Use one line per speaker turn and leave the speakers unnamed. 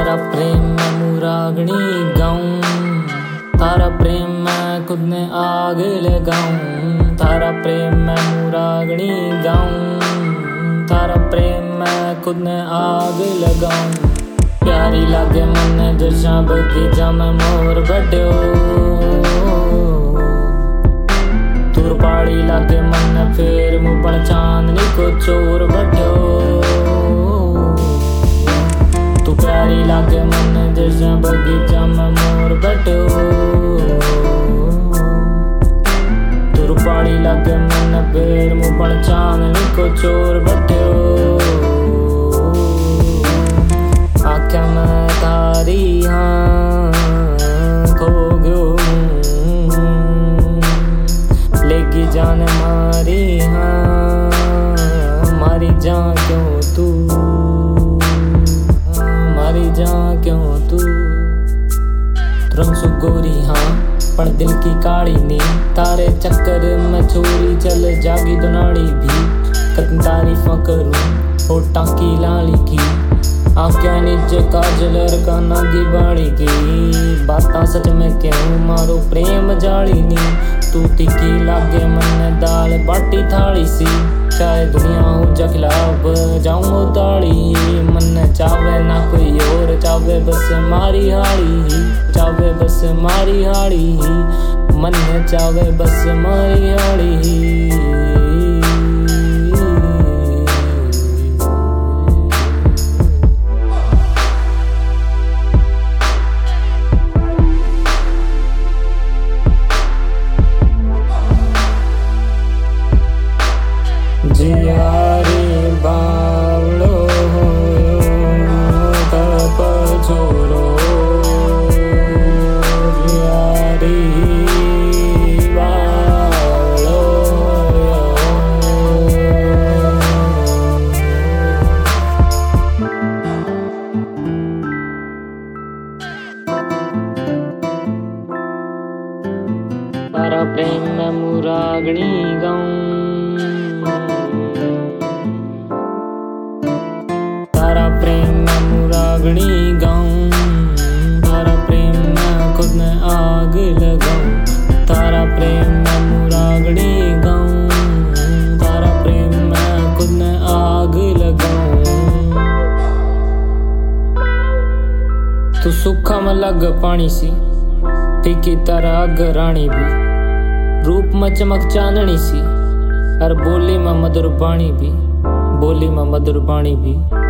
तारा प्रेम मैं मुरागनी गाऊं, तारा प्रेम मैं खुद ने आग लगाऊं। तारा प्रेम मैं मुरागनी गाऊं, तारा प्रेम मैं खुद ने आग लगाऊं। प्यारी लागे मन जशा बगीचा में मोर बैठो, तुर पाड़ी लागे मन फिर मुपण चांदनी को चोर बैठो। तू प्यारी लागे मन जैसा बगीचा में मोर बैठो, तुर पाड़ी लागे मन फिर मुपण चांदनी को चोर बैठो। आँखें में तारी हाँ खो गयो, लेगी जान मारी हाँ मारी जा क्यों तू, मारी जा क्यों तू। रंग सु गोरी हाँ पर दिल की काली नी, तारे चक्कर में छोरी चल जागी दुनाड़ी भी। कतनी तारीफा करूं होठा की लाली की, आँखें नीचे काजल का नागी बाड़ी की। बाता सच में क्यों मारो प्रेम जाली नी, तू तीखी लागे मन दाल बाटी थाली सी। चाहे दुनिया हो जा खिलाफ जाऊं ताड़ी, मन चावे ना कोई और चावे बस मारी हाड़ी ही, चावे बस मारी हाड़ी ही, मन चावे बस मारी हाड़ी ही। जियारी बावड़ो तप छोरो, जियारी बावड़ो। तारा प्रेम में मुरागनी गाऊं, तारा प्रेम मैं मुरागनी गाऊं, तारा प्रेम मैं खुद ने आग लगाऊं। तारा प्रेम मैं मुरागनी गाऊं, तारा प्रेम मैं खुद ने आग लगाऊं। तू सुखा में लग पानी सी, फीकी तरह अग रानी भी। रूप में चमक चांदनी सी, हर बोली में मधुर बाणी भी, बोली में मधुर बाणी भी।